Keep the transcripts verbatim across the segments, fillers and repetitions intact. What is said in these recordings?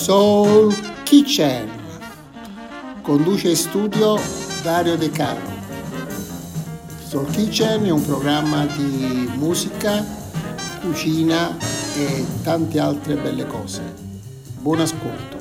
Soul Kitchen. Conduce in studio Dario De Carlo. Soul Kitchen è un programma di musica, cucina e tante altre belle cose. Buon ascolto.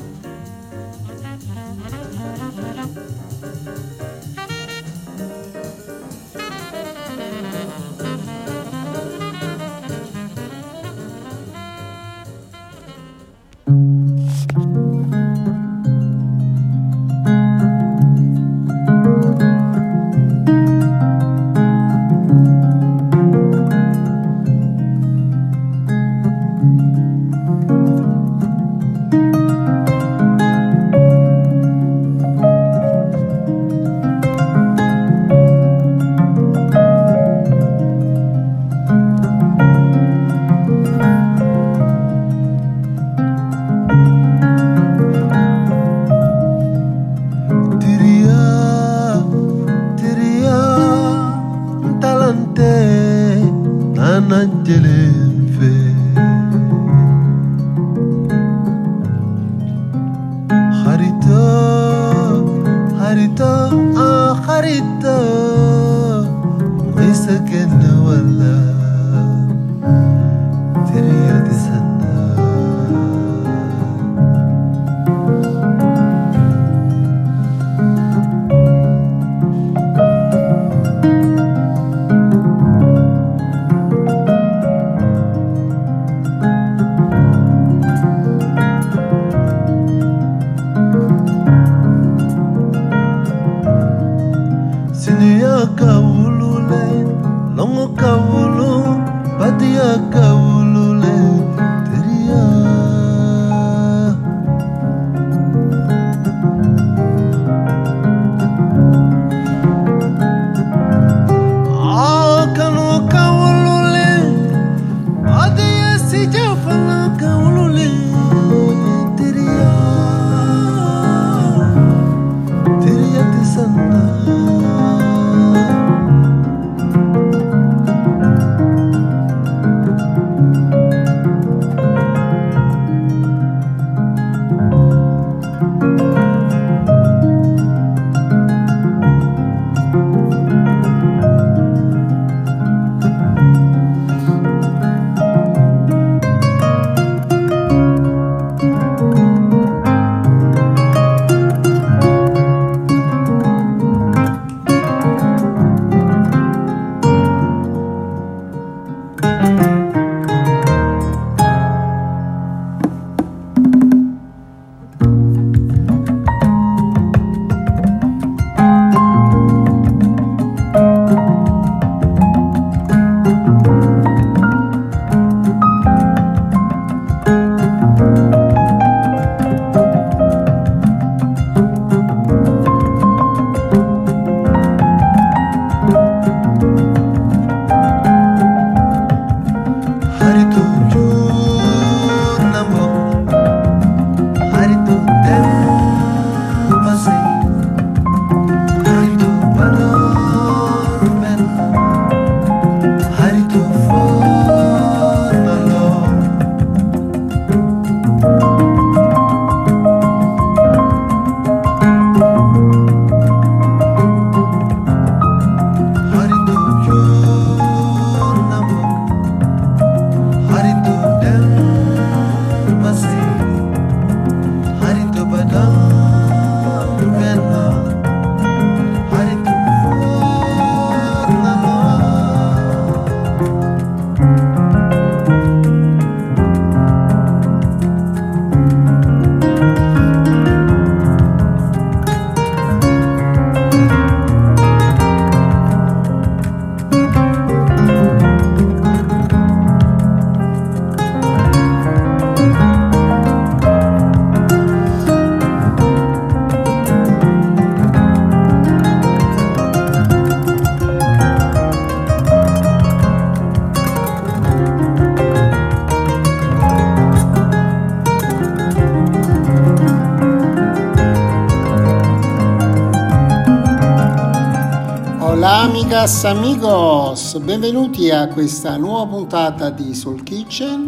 Hola amigas, amigos, benvenuti a questa nuova puntata di Soul Kitchen.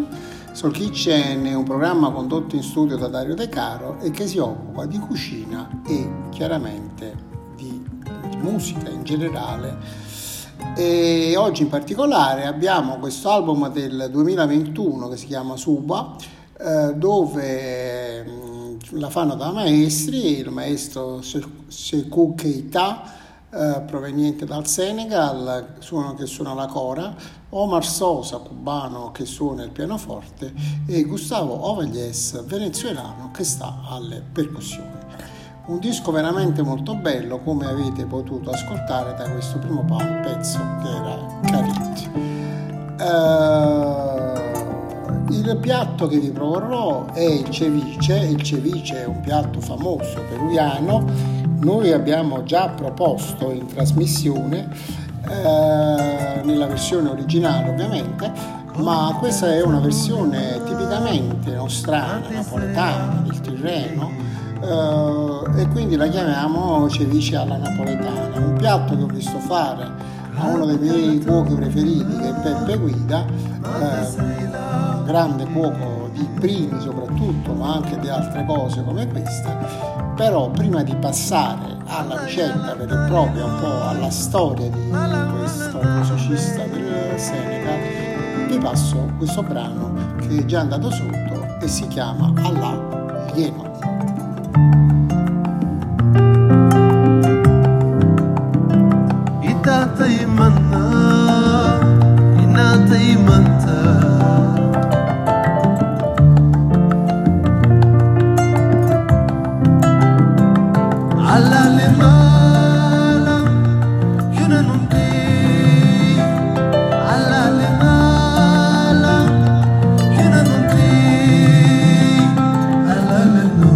Soul Kitchen è un programma condotto in studio da Dario De Caro e che si occupa di cucina e chiaramente di, di musica in generale. E oggi in particolare abbiamo questo album del duemilaventuno che si chiama Suba, eh, dove mh, la fanno da maestri, il maestro Sekou Keita, eh, proveniente dal Senegal, suono, che suona la cora, Omar Sosa, cubano, che suona il pianoforte, e Gustavo Ovalles, venezuelano, che sta alle percussioni. Un disco veramente molto bello, come avete potuto ascoltare da questo primo pezzo che era Carit. Uh, il piatto che vi proporrò è il ceviche. Il ceviche è un piatto famoso peruviano. Noi abbiamo già proposto in trasmissione, uh, nella versione originale ovviamente, ma questa è una versione tipicamente nostrana, napoletana, del Tirreno. Uh, e quindi la chiamiamo ceviche alla napoletana. Un piatto che ho visto fare a uno dei miei cuochi preferiti, che è Peppe Guida, uh, grande cuoco di primi soprattutto, ma anche di altre cose come questa. Però prima di passare alla ricetta vera e propria, un po' alla storia di questo musicista del Senegal, vi passo questo brano che è già andato sotto e si chiama Allah Lieno. Itata imana, inata imanta. Alla le mala, yuna nunti. Alla le mala, yuna nunti. Alla le no.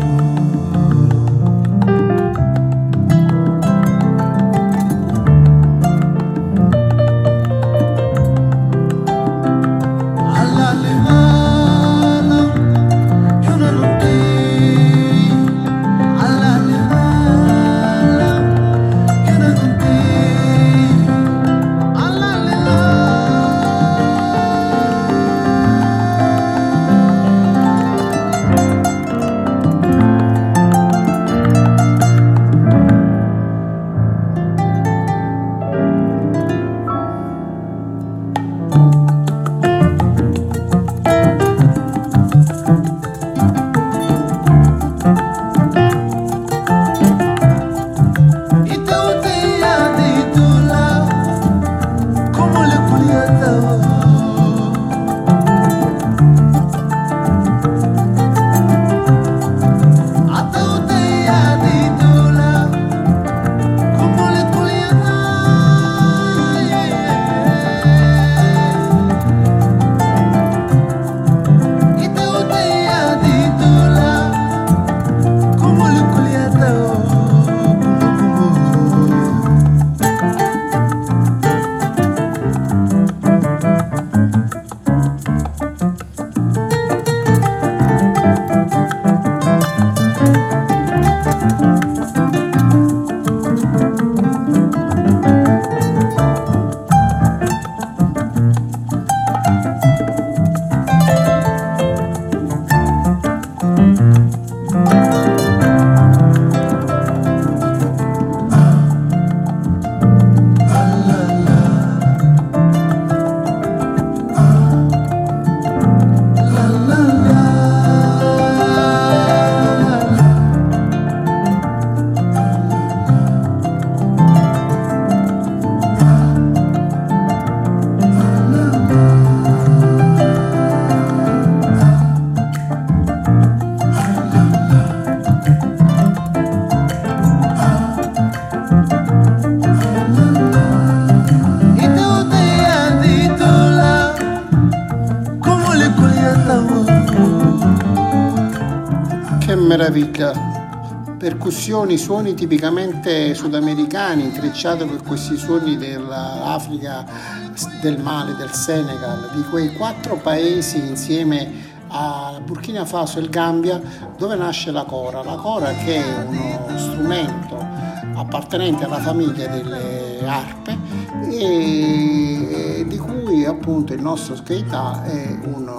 meraviglia, percussioni, suoni tipicamente sudamericani, intrecciati con questi suoni dell'Africa, del Mali, del Senegal, di quei quattro paesi insieme a Burkina Faso e il Gambia, dove nasce la cora. La cora che è uno strumento appartenente alla famiglia delle arpe e di cui appunto il nostro Keita è un, un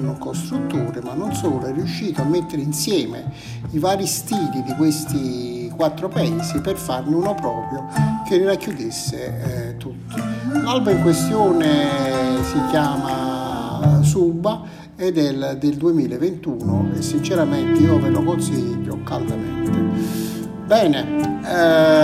un costruttore, ma non solo, è riuscito a mettere insieme i vari stili di questi quattro paesi per farne uno proprio che li racchiudesse eh, tutti. L'album in questione si chiama Suba ed è del, del duemilaventuno e sinceramente io ve lo consiglio caldamente. Bene, eh,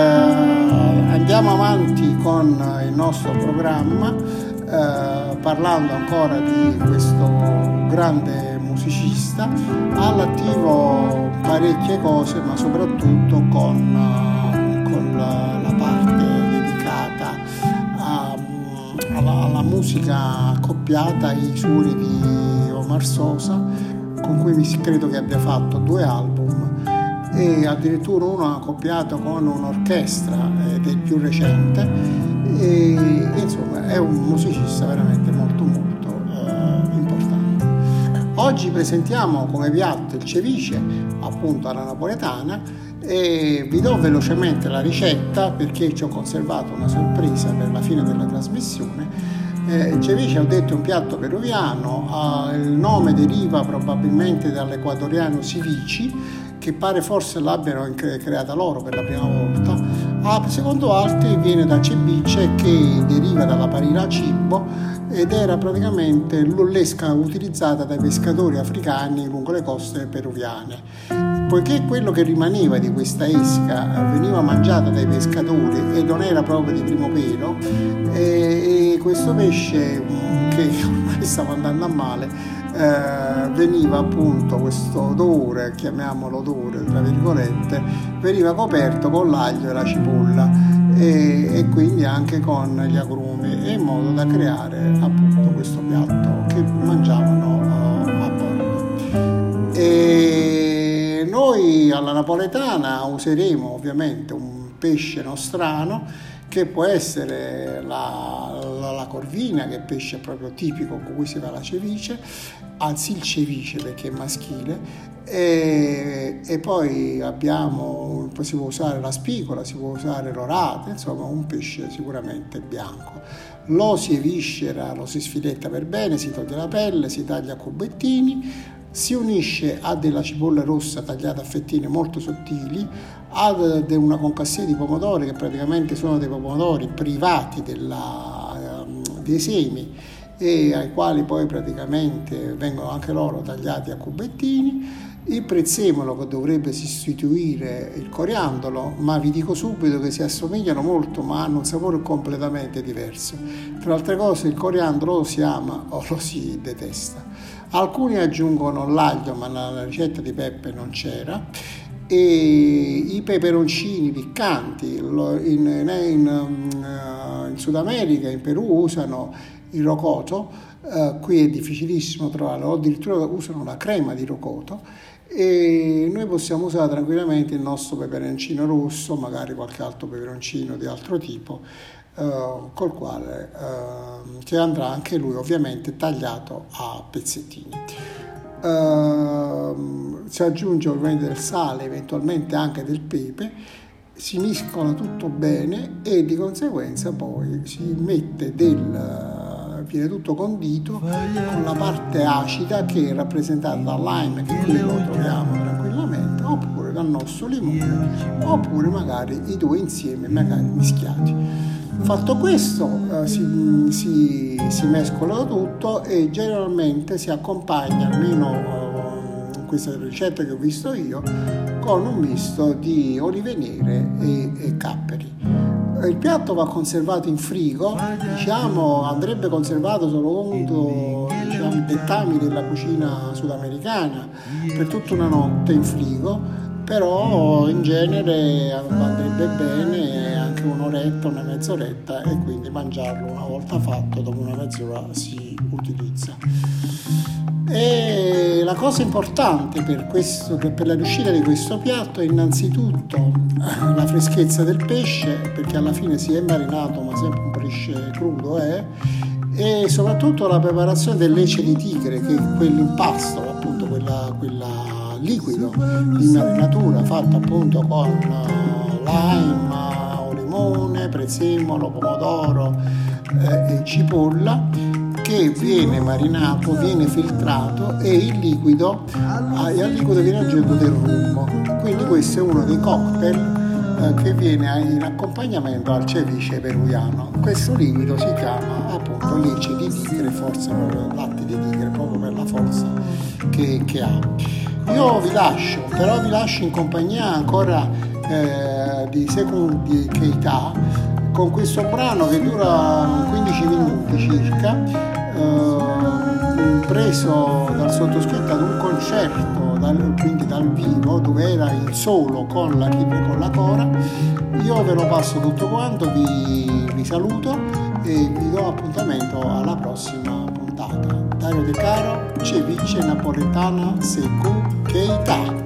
andiamo avanti con il nostro programma eh, parlando ancora di questo grande musicista, all'attivo parecchie cose, ma soprattutto con, con la, la parte dedicata a, alla, alla musica accoppiata ai suoni di Omar Sosa, con cui mi credo che abbia fatto due album e addirittura uno accoppiato con un'orchestra ed è il più recente e, e insomma è un musicista veramente molto molto eh, importante. Oggi presentiamo come piatto il ceviche, appunto alla napoletana, e vi do velocemente la ricetta perché ci ho conservato una sorpresa per la fine della trasmissione. Eh, il ceviche, ho detto, è un piatto peruviano, eh, il nome deriva probabilmente dall'equatoriano Sivici, che pare forse l'abbiano creata loro per la prima volta. A secondo altri viene da ceviche, che deriva dalla parina cibo ed era praticamente l'esca utilizzata dai pescatori africani lungo le coste peruviane. Poiché quello che rimaneva di questa esca veniva mangiata dai pescatori e non era proprio di primo pelo, e questo pesce, che ormai stava andando a male, Eh, veniva appunto questo odore, chiamiamolo odore tra virgolette, veniva coperto con l'aglio e la cipolla e, e quindi anche con gli agrumi, in modo da creare appunto questo piatto che mangiavano uh, a bordo. E noi alla napoletana useremo ovviamente un pesce nostrano, che può essere la, la, la corvina, che è pesce proprio tipico con cui si fa la ceviche, anzi il ceviche perché è maschile, e, e poi abbiamo, poi si può usare la spigola, si può usare l'orate, insomma un pesce sicuramente bianco. Lo si eviscera, lo si sfiletta per bene, si toglie la pelle, si taglia a cubettini, si unisce a della cipolla rossa tagliata a fettine molto sottili, ad una concassina di pomodori, che praticamente sono dei pomodori privati della, dei semi e ai quali poi praticamente vengono anche loro tagliati a cubettini, il prezzemolo che dovrebbe sostituire il coriandolo, ma vi dico subito che si assomigliano molto ma hanno un sapore completamente diverso. Tra altre cose il coriandolo lo si ama o lo si detesta. Alcuni aggiungono l'aglio, ma nella ricetta di Peppe non c'era, e i peperoncini piccanti. In, in, in, in Sud America, in Perù, usano il rocoto, uh, qui è difficilissimo trovarlo, o addirittura usano la crema di rocoto, e noi possiamo usare tranquillamente il nostro peperoncino rosso, magari qualche altro peperoncino di altro tipo, Uh, col quale uh, che andrà anche lui ovviamente tagliato a pezzettini. Uh, si aggiunge ovviamente del sale, eventualmente anche del pepe, si mescola tutto bene e di conseguenza poi si mette del viene tutto condito con la parte acida che è rappresentata dal lime, che qui lo troviamo tranquillamente, oppure dal nostro limone, oppure magari i due insieme, magari mischiati. Fatto questo, eh, si, si, si mescola tutto e generalmente si accompagna, almeno eh, in questa ricetta che ho visto io, con un misto di olive nere e, e capperi. Il piatto va conservato in frigo, diciamo andrebbe conservato secondo diciamo, i dettami della cucina sudamericana per tutta una notte in frigo, però in genere andrebbe bene anche un'oretta, una mezz'oretta, e quindi mangiarlo una volta fatto, dopo una mezz'ora si utilizza. E la cosa importante per, questo, per la riuscita di questo piatto è innanzitutto la freschezza del pesce, perché alla fine si è marinato ma sempre un pesce crudo è, e soprattutto la preparazione del lecce di tigre, che è quell'impasto, appunto quella, quella liquido di marinatura fatto appunto con lime o limone, prezzemolo, pomodoro eh, e cipolla, che viene marinato, viene filtrato e il liquido, al liquido viene aggiunto del rum. Quindi questo è uno dei cocktail che viene in accompagnamento al ceviche peruviano. Questo liquido si chiama appunto lecce di tigre, forse latte di tigre, proprio per la forza che, che ha. Io vi lascio, però vi lascio in compagnia ancora eh, di Secondi Keita con questo brano che dura quindici minuti circa, eh, preso dal sottoscritto ad un concerto, dal, quindi dal vivo, dove era in solo con la chitarra e con la cora. Io ve lo passo tutto quanto, vi, vi saluto e vi do appuntamento alla prossima puntata. Dario De Caro, ceviche napoletana Sekou Keita.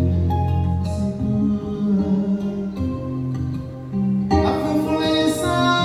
Sun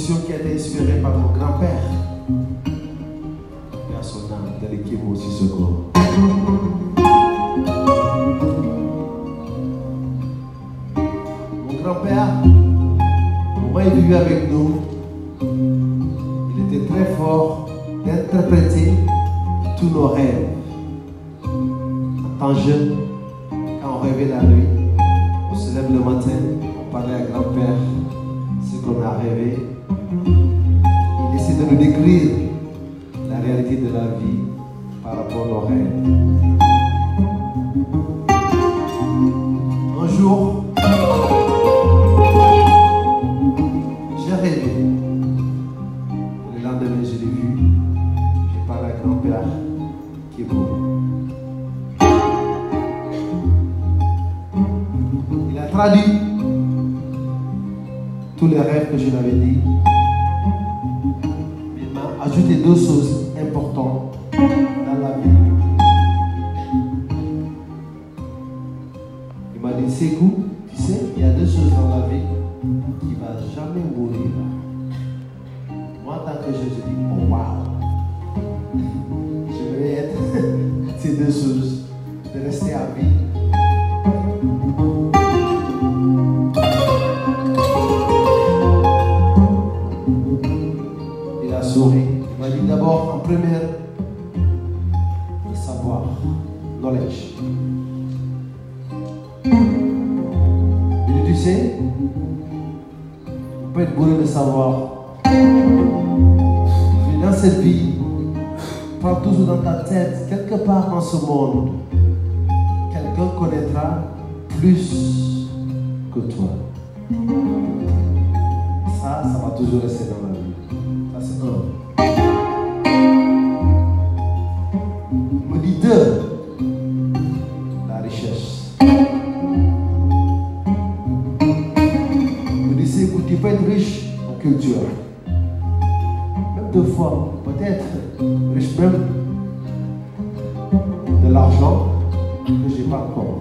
composition qui a été inspirée par mon grand-père. Père son âme, de l'équipe aussi secours. Mon grand-père, moi il vivait avec nous. Il était très fort d'interpréter tous nos rêves. En tant jeune, quand on rêvait la nuit, on se lève le matin, on parlait à grand-père ce qu'on a rêvé. Il essaie de nous décrire la réalité de la vie par rapport à nos rêves. Un jour, j'ai rêvé. Le lendemain, je l'ai vu. J'ai parlé à grand-père qui est beau. Il a traduit tous les rêves que je lui avais dit. Il m'a ajouté deux choses importantes dans la vie. Il m'a dit, Sékou, tu sais, il y a deux choses dans la vie qui ne vont jamais mourir. Moi, en tant que jeune, je dis, oh waouh, je vais être ces deux choses, de rester à vie. Il m'a dit d'abord, en première, le savoir, knowledge. Il dit, tu sais, on peut être bourré de savoir. Mais dans cette vie, prends toujours dans ta tête, quelque part dans ce monde, quelqu'un connaîtra plus que toi. Ça, ça va toujours rester dans la vie. Ça, c'est un. Il me dit deux, la richesse. Il me dit, c'est que tu peux être riche en culture. Même deux fois, peut-être riche même de l'argent que je n'ai pas encore.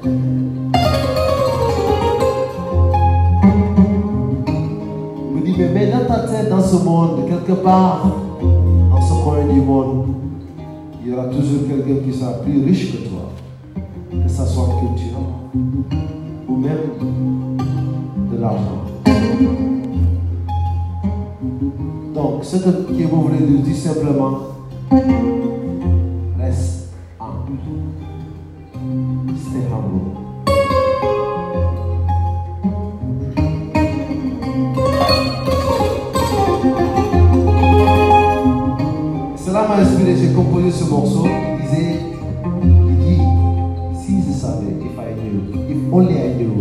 Il me dit, mais mets dans ta tête, dans ce monde, quelque part, dans ce coin du monde, il y aura toujours quelqu'un qui sera plus riche que toi, que ce soit en culture ou même de l'argent. Donc, ce que qui vous voulez nous dire simplement, reste humble. Stay humble. Cela m'a inspiré, j'ai composé ce morceau. Il disait, il dit, si je savais, if I knew, if only I knew.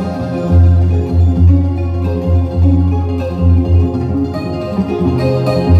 Thank you.